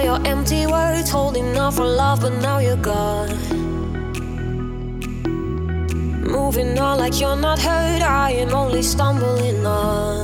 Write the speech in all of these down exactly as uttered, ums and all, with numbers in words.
all your empty words, holding out for love, but now you're gone. Moving on like you're not hurt, I am only stumbling on.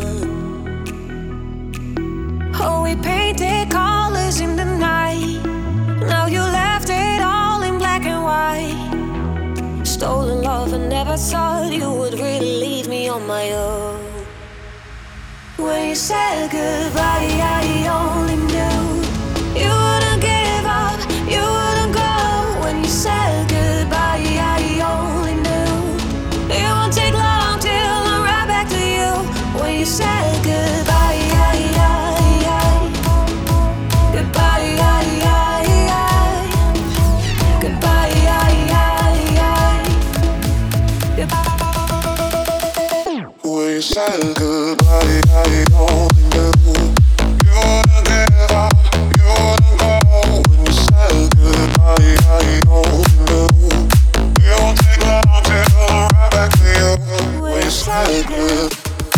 Oh, we painted colors in the night. Now you left it all in black and white. Stolen love, and never thought you would really leave me on my own. When you said goodbye, I only knew you wouldn't give up, you wouldn't go. When you said goodbye, I only knew it won't take long till I'm right back to you. When you said goodbye, I, I, I, goodbye, I, I, I, goodbye, I, I, I, goodbye. When you said goodbye, I only knew you wouldn't give up, you wouldn't go. When you said goodbye, I only knew it won't take long till I'm right back to you. When you said goodbye.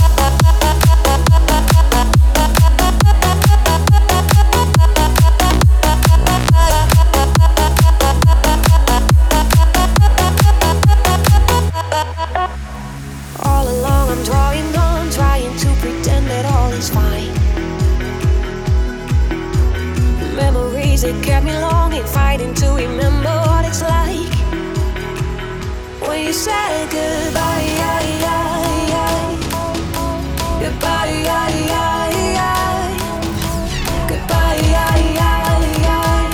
All along I'm drawing on, trying to pretend that all is fine. Memories that kept me longing, fighting to remember what it's like. When you said goodbye, I, I, I, goodbye, I, I, I, goodbye, I, I,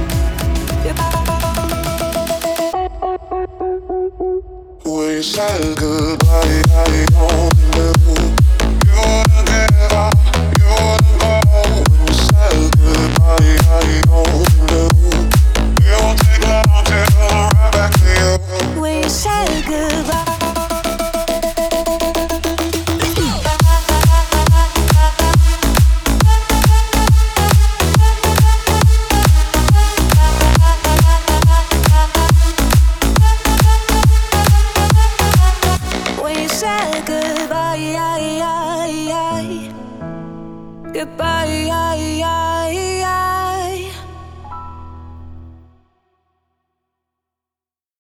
I, When you said goodbye, I only knew you wouldn't give up, you wouldn't go. When you said goodbye, I only knew it won't take long till I'm right back to you. when you said goodbye. When you said goodbye, I, I, I, goodbye, I, I, I.